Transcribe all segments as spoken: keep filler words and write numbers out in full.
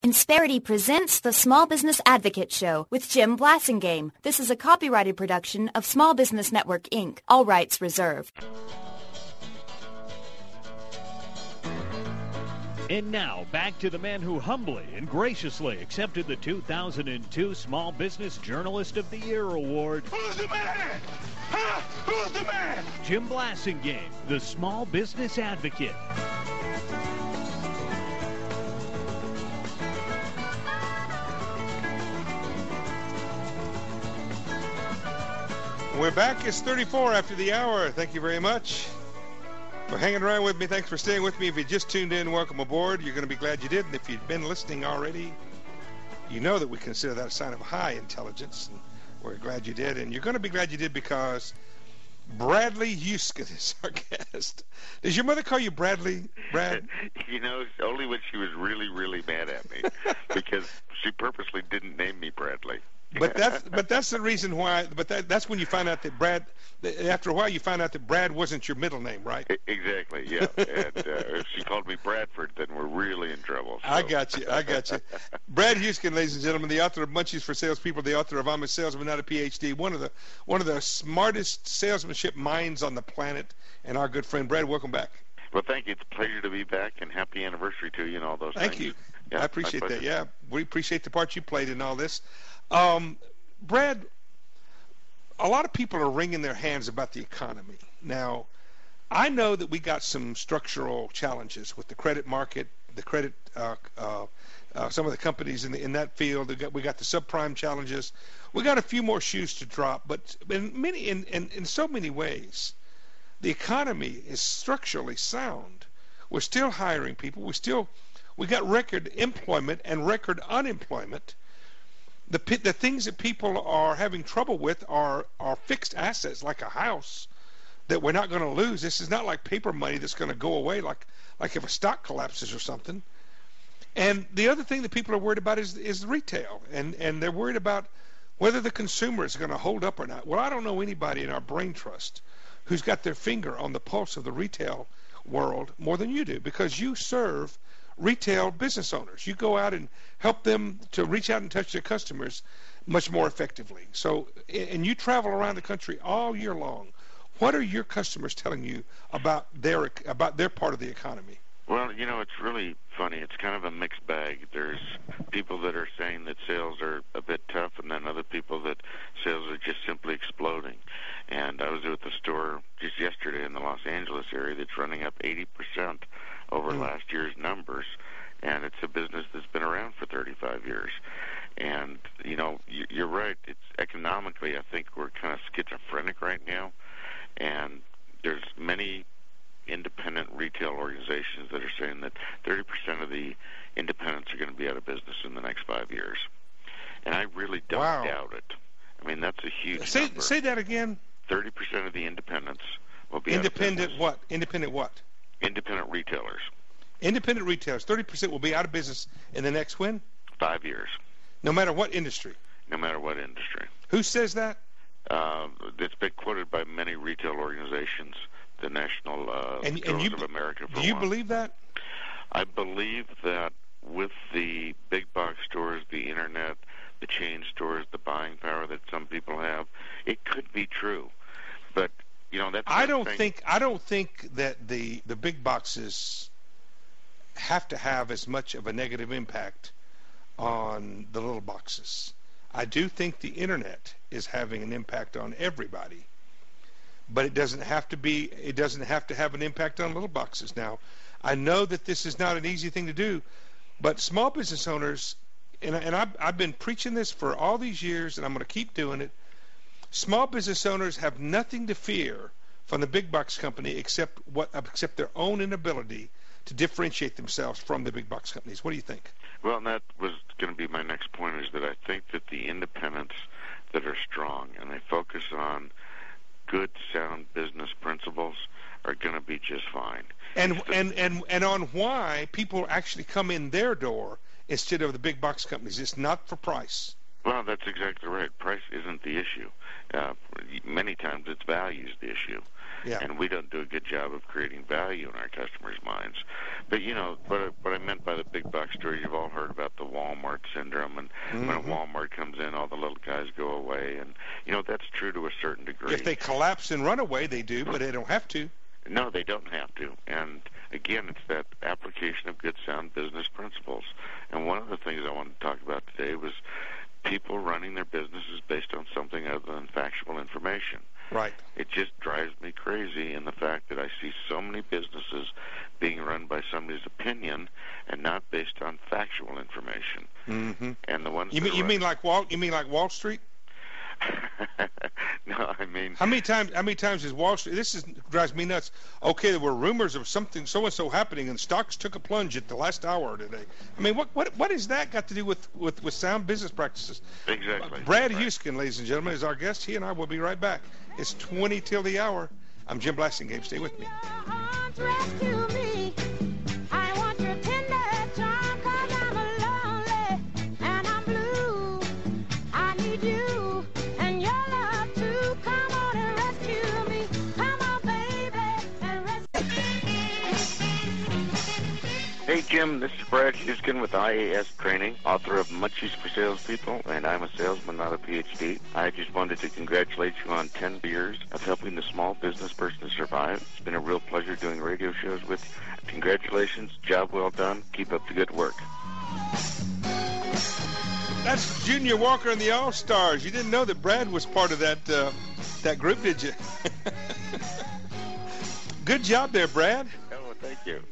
Insperity presents the Small Business Advocate Show with Jim Blasingame. This is a copyrighted production of Small Business Network, Incorporated. All rights reserved. And now, back to the man who humbly and graciously accepted the two thousand two Small Business Journalist of the Year award. Who's the man? Huh? Who's the man? Jim Blasingame, the Small Business Advocate. We're back. It's thirty-four after the hour. Thank you very much for hanging around with me. Thanks for staying with me. If you just tuned in, welcome aboard. You're going to be glad you did. And if you've been listening already, you know that we consider that a sign of high intelligence. And we're glad you did. And you're going to be glad you did because Bradley Houston is our guest. Does your mother call you Bradley, Brad? You know, only when she was really, really mad at me because she purposely didn't name me Bradley. But that's but that's the reason why. But that, that's when you find out that Brad. After a while, you find out that Brad wasn't your middle name, right? Exactly. Yeah. And uh, if she called me Bradford, then we're really in trouble. So. I got you. I got you. Brad Houston, ladies and gentlemen, the author of Munchies for Salespeople, the author of I'm a Salesman, Not a P H D, one of the one of the smartest salesmanship minds on the planet, and our good friend Brad. Welcome back. Well, thank you. It's a pleasure to be back, and happy anniversary to you and all those thank things. You. Yeah, I appreciate that. Yeah, we appreciate the part you played in all this. Um, Brad, a lot of people are wringing their hands about the economy. Now, I know that we got some structural challenges with the credit market, the credit, uh, uh, uh, some of the companies in, the, in that field. We got, we got the subprime challenges. We got a few more shoes to drop, but in many, in, in, in so many ways, the economy is structurally sound. We're still hiring people. We still, we got record employment and record unemployment. The the things that people are having trouble with are, are fixed assets, like a house, that we're not going to lose. This is not like paper money that's going to go away, like like if a stock collapses or something. And the other thing that people are worried about is is retail, and and they're worried about whether the consumer is going to hold up or not. Well, I don't know anybody in our brain trust who's got their finger on the pulse of the retail world more than you do, because you serve retail business owners. You go out and help them to reach out and touch their customers much more effectively. So, and you travel around the country all year long. What are your customers telling you about their about their part of the economy? Well, you know, it's really funny. It's kind of a mixed bag. There's people that are saying that sales are a bit tough, and then other people that sales are just simply exploding. And I was at the store just yesterday in the Los Angeles area that's running up eighty percent over mm. last year's numbers, and it's a business that's been around for thirty-five years. And, you know, you're right. It's economically, I think we're kind of schizophrenic right now, and there's many independent retail organizations that are saying that thirty percent of the independents are going to be out of business in the next five years. And I really don't wow. doubt it. I mean, that's a huge say, number. Say that again. thirty percent of the independents will be independent out of business. what? Independent what? Independent retailers. Independent retailers. thirty percent will be out of business in the next when? Five years. No matter what industry? No matter what industry. Who says that? Uh, it's been quoted by many retail organizations, the National uh, and, Stores and you, of America. For do you one. believe that? I believe that with the big box stores, the internet, the chain stores, the buying power that some people have, it could be true. But you know, that's I don't thing. think I don't think that the the big boxes have to have as much of a negative impact on the little boxes. I do think the internet is having an impact on everybody, but it doesn't have to be. It doesn't have to have an impact on little boxes. Now, I know that this is not an easy thing to do, but small business owners, and, and I've, I've been preaching this for all these years, and I'm going to keep doing it. Small business owners have nothing to fear from the big box company except what except their own inability to differentiate themselves from the big box companies. What do you think? Well, and that was going to be my next point, is that I think that the independents that are strong and they focus on good, sound business principles are going to be just fine. And the, and, and and on why people actually come in their door instead of the big box companies. It's not for price. Well, that's exactly right. Price isn't the issue. Uh, many times it's value's the issue. Yeah. And we don't do a good job of creating value in our customers' minds. But, you know, what I, what I meant by the big box store, you've all heard about the Walmart syndrome, and mm-hmm. when a Walmart comes in, all the little guys go away. And, you know, that's true to a certain degree. If they collapse and run away, they do, but they don't have to. No, they don't have to. And, again, it's that application of good, sound business principles. And one of the things I wanted to talk about today was people running their businesses based on something other than factual information. Right. It just drives me crazy in the fact that I see so many businesses being run by somebody's opinion and not based on factual information. Mm-hmm. And the ones you mean you run... mean like Wall you mean like Wall Street? No, I mean how many times how many times is Wall Street? This is drives me nuts. Okay, there were rumors of something so and so happening, and stocks took a plunge at the last hour today. I mean, what what what has that got to do with with, with sound business practices? Exactly. Brad right. Huskin, ladies and gentlemen, is our guest. He and I will be right back. It's twenty till the hour. I'm Jim Blasingame. Stay with me. Hey, Jim, this is Brad Huskin with I A S Training, author of Munchies for Salespeople, and I'm a salesman, not a P H D. I just wanted to congratulate you on ten years of helping the small business person survive. It's been a real pleasure doing radio shows with you. Congratulations, job well done. Keep up the good work. That's Junior Walker and the All-Stars. You didn't know that Brad was part of that uh, that group, did you? Good job there, Brad. Oh, thank you.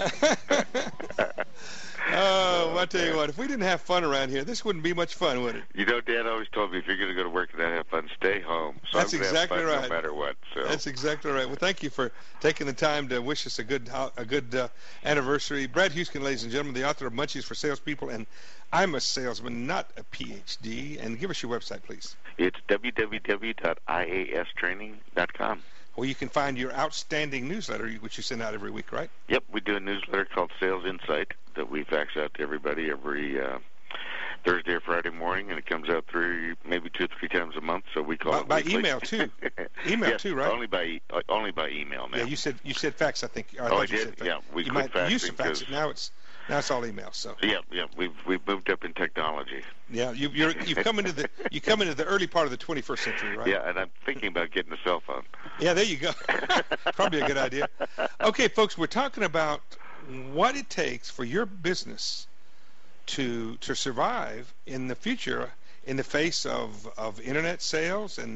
Oh, I tell you what, if we didn't have fun around here, this wouldn't be much fun, would it? You know, Dad always told me if you're going to go to work and not have fun, stay home. So That's I'm gonna exactly have fun right. no matter what. So. That's exactly right. Well, thank you for taking the time to wish us a good a good uh, anniversary. Brad Huskin, ladies and gentlemen, the author of Munchies for Salespeople, and I'm a salesman, not a P H D. And give us your website, please. It's w w w dot i a s training dot com. Well, you can find your outstanding newsletter, which you send out every week, right? Yep, we do a newsletter called Sales Insight that we fax out to everybody every uh, Thursday or Friday morning, and it comes out through maybe two or three times a month. So we call by, it by weekly. email too. Email yes, too, right? Only by uh, only by email now. Yeah, you said you said fax. I think. I oh, I you did. Said fax. Yeah, we you quit might faxing used to fax it. because- Now it's now it's all email. So. Yeah, yeah, we've we've moved up in technology. Yeah, you, you're you've come into the you come into the early part of the twenty-first century, right? Yeah, and I'm thinking about getting a cell phone. Yeah, there you go. Probably a good idea. Okay, folks, we're talking about what it takes for your business to to survive in the future in the face of, of internet sales and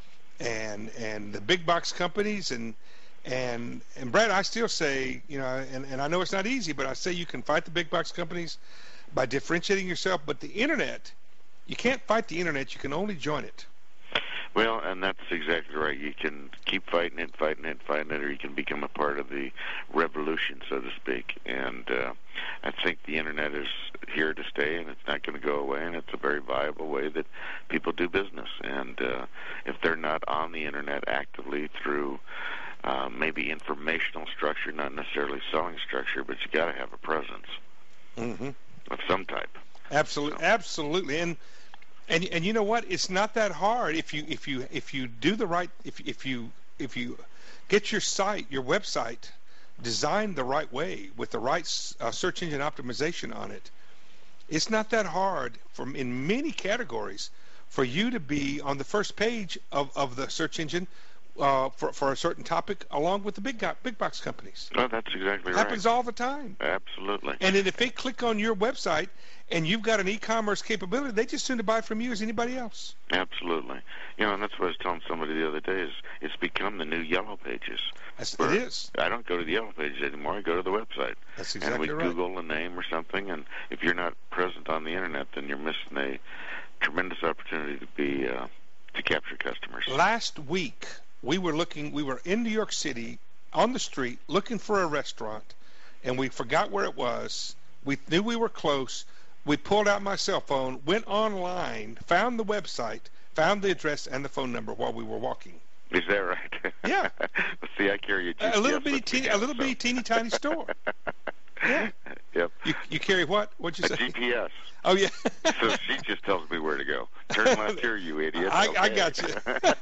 and and the big box companies and and and Brad, I still say, you know, and, and I know it's not easy, but I say you can fight the big box companies by differentiating yourself, but the internet, you can't fight the internet, you can only join it. Well, and that's exactly right. You can keep fighting it, fighting it, fighting it, or you can become a part of the revolution, so to speak. And uh, I think the internet is here to stay, and it's not going to go away, and it's a very viable way that people do business. And uh, if they're not on the internet actively through uh, maybe informational structure, not necessarily selling structure, but you got to have a presence mm-hmm. of some type. Absolutely, So. absolutely, and. And and you know what? It's not that hard if you if you if you do the right if if you if you get your site your website designed the right way with the right uh, search engine optimization on it. It's not that hard from in many categories for you to be on the first page of, of the search engine uh, for for a certain topic, along with the big guy, big box companies. Well, that's exactly It right. happens all the time. Absolutely. And then if they click on your website and you've got an e-commerce capability, they just soon to buy from you as anybody else. Absolutely. You know, and that's what I was telling somebody the other day is it's become the new Yellow Pages. That's, it where is. I don't go to the Yellow Pages anymore. I go to the website. That's and exactly we right. Google a name or something, and if you're not present on the internet, then you're missing a tremendous opportunity to be uh, to capture customers. Last week, we were looking, we were in New York City on the street looking for a restaurant, and we forgot where it was. We knew we were close. We pulled out my cell phone, went online, found the website, found the address and the phone number while we were walking. Is that right? Yeah. See, I carry a G P S A little bitty, with me teeny, now, a little so. bitty, teeny tiny store. Yeah. Yep. You you carry what? What'd you a say? G P S. Oh yeah. So she just tells me where to go. Turn left here, you idiot. I, okay. I got you.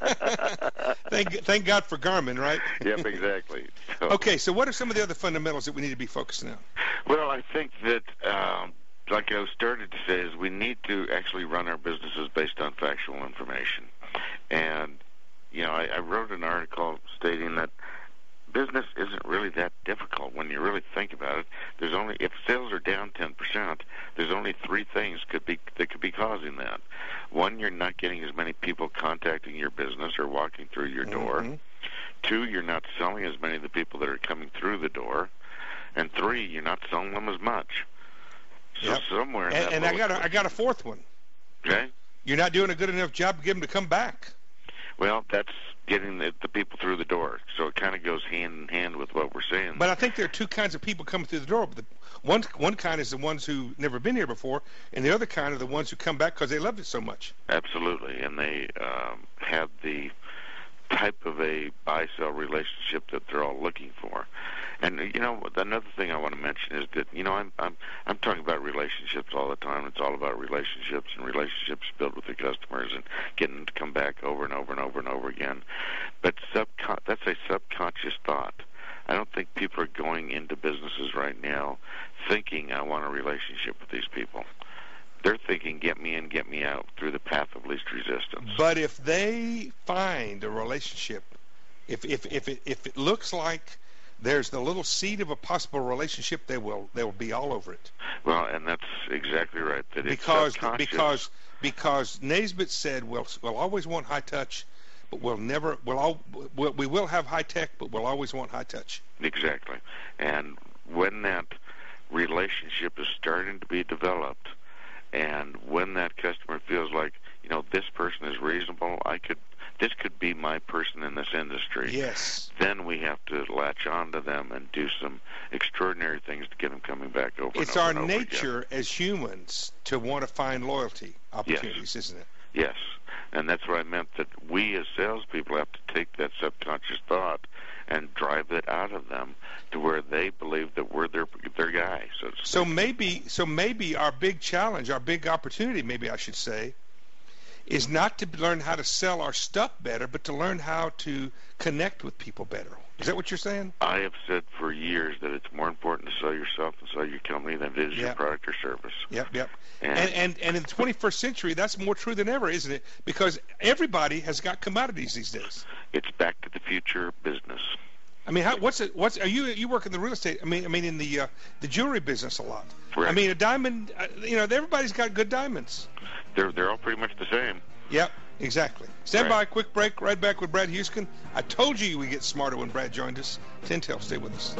thank thank God for Garmin, right? Yep, exactly. So, Okay, so what are some of the other fundamentals that we need to be focusing on? well, I think that, um, like I started to say, is we need to actually run our businesses based on factual information. And, you know, I, I wrote an article stating that business isn't really that difficult when you really think about it. There's only, if sales are down ten percent, there's only three things could be that could be causing that. One, you're not getting as many people contacting your business or walking through your door. Mm-hmm. Two, you're not selling as many of the people that are coming through the door. And three, you're not selling them as much. So Yep. somewhere in And, that and I got lowest- a, I got a fourth one. Okay? You're not doing a good enough job to get them to come back. Well, that's getting the, the people through the door. So it kind of goes hand in hand with what we're saying. But I think there are two kinds of people coming through the door. The, one one kind is the ones who never been here before, and the other kind are the ones who come back because they loved it so much. Absolutely. And they um, have the type of a buy-sell relationship that they're all looking for. And, you know, another thing I want to mention is that, you know, I'm I'm I'm talking about relationships all the time. It's all about relationships and relationships built with the customers and getting them to come back over and over and over and over again. But subcon- that's a subconscious thought. I don't think people are going into businesses right now thinking I want a relationship with these people. They're thinking, get me in, get me out through the path of least resistance. But if they find a relationship, if if if it if it looks like there's the little seed of a possible relationship, they will they will be all over it. Well, and that's exactly right. That Because it's subconscious. because because Naisbitt said we'll we'll always want high touch, but we'll never we'll all we'll, we will have high tech, but we'll always want high touch. Exactly. And when that relationship is starting to be developed, and when that customer feels like, you know, this person is reasonable, I could, this could be my person in this industry. Yes. Then we have to latch on to them and do some extraordinary things to get them coming back over. It's and over our and over nature again. as humans to want to find loyalty opportunities, isn't it? Yes, and that's what I meant, that we as salespeople have to take that subconscious thought and drive it out of them to where they believe that we're their their guy. So, to So speak. maybe, so maybe our big challenge, our big opportunity, maybe I should say, is not to learn how to sell our stuff better, but to learn how to connect with people better. Is that what you're saying? I have said for years that it's more important to sell yourself and sell your company than it is your Yep. product or service. Yep, yep. And- And, and and in the twenty-first century, that's more true than ever, isn't it? Because everybody has got commodities these days. It's back to the future business. I mean, how, what's it? What's are you? You work in the real estate? I mean, I mean in the uh, the jewelry business a lot. Correct. I mean, a diamond. Uh, you know, everybody's got good diamonds. They're they're all pretty much the same. Yep, exactly. Stand Right. by, quick break. Right back with Brad Houston. I told you we get smarter when Brad joined us. Tintel, stay with us.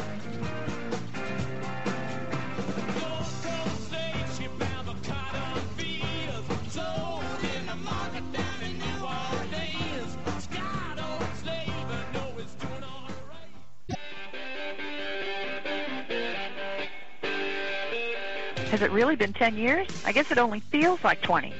Has it really been ten years? I guess it only feels like twenty.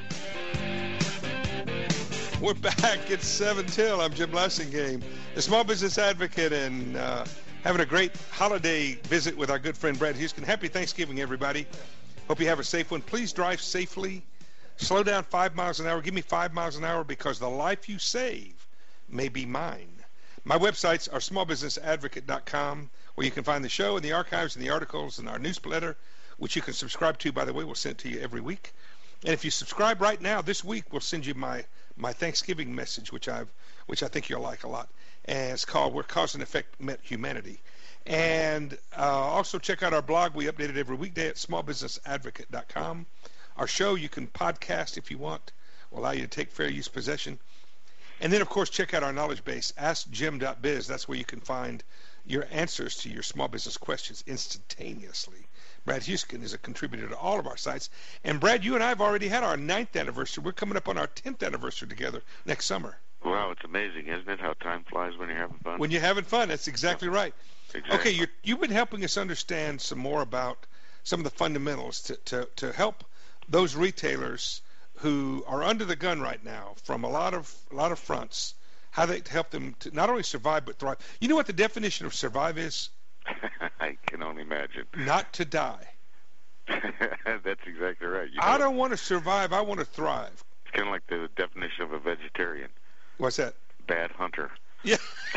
We're back. It's seven till. I'm Jim Blassingame, the small business advocate, and uh, having a great holiday visit with our good friend Brad Houston. Happy Thanksgiving, everybody. Hope you have a safe one. Please drive safely. Slow down five miles an hour. Give me five miles an hour because the life you save may be mine. My websites are small business advocate dot com, where you can find the show and the archives and the articles and our newsletter, which you can subscribe to, by the way. We'll send it to you every week. And if you subscribe right now, this week we'll send you my, my Thanksgiving message, which I've which I think you'll like a lot. And it's called "Where Cause and Effect Met Humanity." And uh, also check out our blog. We update it every weekday at small business advocate dot com. Our show you can podcast if you want. We'll allow you to take fair use possession. And then, of course, check out our knowledge base, ask jim dot biz. That's where you can find your answers to your small business questions instantaneously. Brad Houston is a contributor to all of our sites. And, Brad, you and I have already had our ninth anniversary. We're coming up on our tenth anniversary together next summer. Wow, it's amazing, isn't it, how time flies when you're having fun? When you're having fun, that's exactly right. Exactly. Okay, you're, you've been helping us understand some more about some of the fundamentals to, to, to help those retailers who are under the gun right now from a lot of a lot of fronts, how they help them to not only survive but thrive. You know what the definition of survive is? I can only imagine. Not to die. That's exactly right. You know, I don't want to survive. I want to thrive. It's kind of like the definition of a vegetarian. What's that? Bad hunter. Yeah.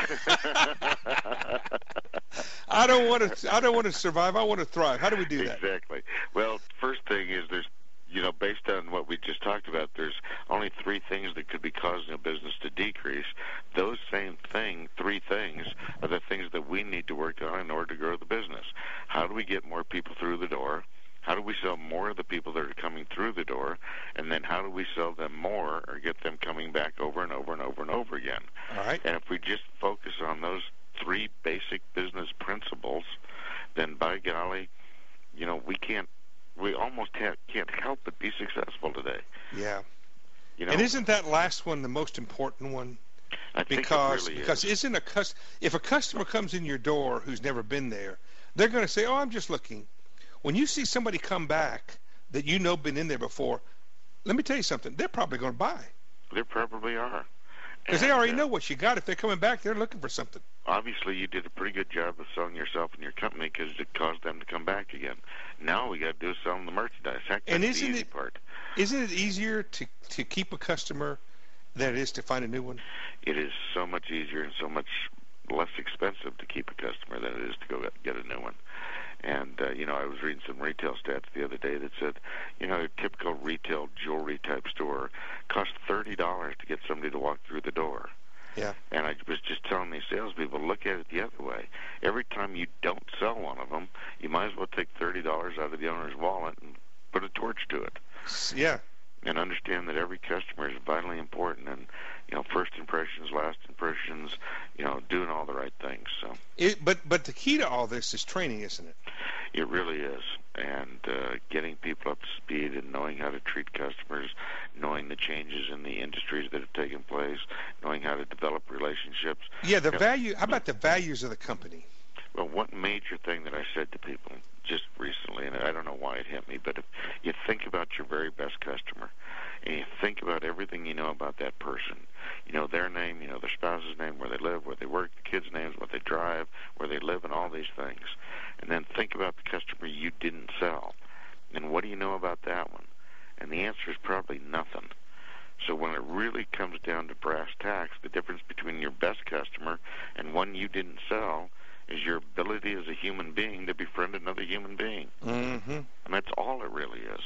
I don't want to. I don't want to survive. I want to thrive. How do we do that? Exactly. Well, first thing is there's, you know, based on what we just talked about, there's only three things that could be causing a business to decrease. Those same thing, three things, are the things that we need to work on in order to grow the business. How do we get more people through the door? How do we sell more of the people that are coming through the door? And then how do we sell them more or get them coming back over and over and over and over again? All right. And if we just focus on those three basic business principles, then by golly, you know, we can't, we almost ha- can't help but be successful today. Yeah. You know, and isn't that last one the most important one? I think Because it really because is. isn't a cus- if a customer comes in your door who's never been there, they're going to say, "Oh, I'm just looking." When you see somebody come back that you know been in there before, let me tell you something. They're probably going to buy There probably are. because they And, already uh, know what you got. If they're coming back, they're looking for something. Obviously, you did a pretty good job of selling yourself and your company because it caused them to come back again. Now we got to do is sell them the merchandise. Heck, that's And the isn't easy it- part. Isn't it easier to to keep a customer than it is to find a new one? It is so much easier and so much less expensive to keep a customer than it is to go get- get a new one. And, uh, you know, I was reading some retail stats the other day that said, you know, a typical retail jewelry type store costs thirty dollars to get somebody to walk through the door. Yeah. And I was just telling these salespeople, look at it the other way. Every time you don't sell one of them, you might as well take thirty dollars out of the owner's wallet and put a torch to it. Yeah. And understand that every customer is vitally important. And, you know, first impressions, last impressions, you know, doing all the right things. So It, but but the key to all this is training, isn't it? it really is. And uh, getting people up to speed and knowing how to treat customers, knowing the changes in the industries that have taken place, knowing how to develop relationships. Yeah. The Yeah. value. How about the values of the company? Well, one major thing that I said to people just recently, and I don't know why it hit me, but if you think about your very best customer, and you think about everything you know about that person, you know their name, you know their spouse's name, where they live, where they work, the kids' names, what they drive, where they live, and all these things, and then think about the customer you didn't sell, and what do you know about that one? And the answer is probably nothing. So when it really comes down to brass tacks, the difference between your best customer and one you didn't sell is your ability as a human being to befriend another human being. Mm-hmm. And that's all it really is.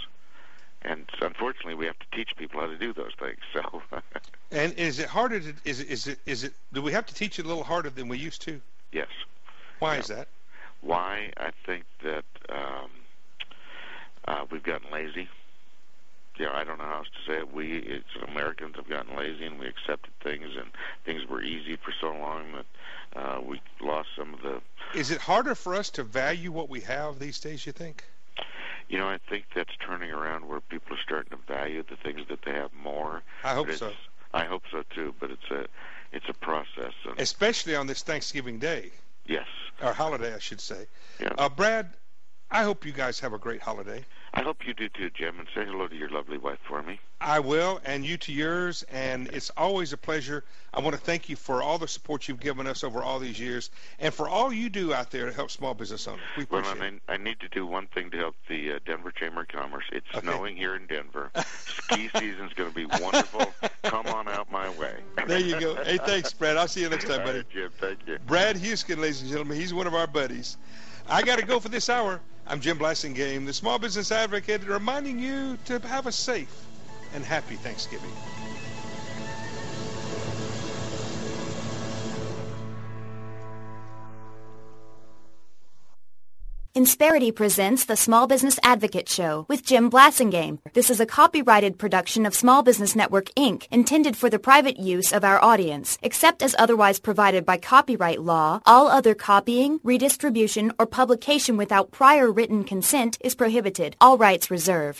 And so unfortunately, we have to teach people how to do those things. So, And is it harder to, is it, is it, is it, do we have to teach it a little harder than we used to? yes. Why Yeah. is that? Why? I think that um, uh, we've gotten lazy. Yeah, I don't know how else to say it. We, it's, Americans have gotten lazy, and we accepted things, and things were easy for so long that uh, we lost some of the. Is it harder for us to value what we have these days, you think? You know, I think that's turning around where people are starting to value the things that they have more. I hope But so. it's- I hope so too. But it's a, it's a process. And Especially on this Thanksgiving Day, yes. or holiday, I should say. Yeah. Uh, Brad, I hope you guys have a great holiday. I hope you do too, Jim, and say hello to your lovely wife for me. I will, and you to yours, and it's always a pleasure. I want to thank you for all the support you've given us over all these years, and for all you do out there to help small business owners. We Well, appreciate it. and I, I need to do one thing to help the uh, Denver Chamber of Commerce. It's Okay. snowing here in Denver. Ski season's going to be wonderful. Come on out my way. There you go. Hey, thanks, Brad. I'll see you next time, All buddy. right, Jim, thank you. Brad Huskin, ladies and gentlemen. He's one of our buddies. I got to go for this hour. I'm Jim Blassingame, the Small Business Advocate, reminding you to have a safe and happy Thanksgiving. Insperity presents the Small Business Advocate Show with Jim Blassingame. This is a copyrighted production of Small Business Network, Incorporated, intended for the private use of our audience. Except as otherwise provided by copyright law, all other copying, redistribution, or publication without prior written consent is prohibited. All rights reserved.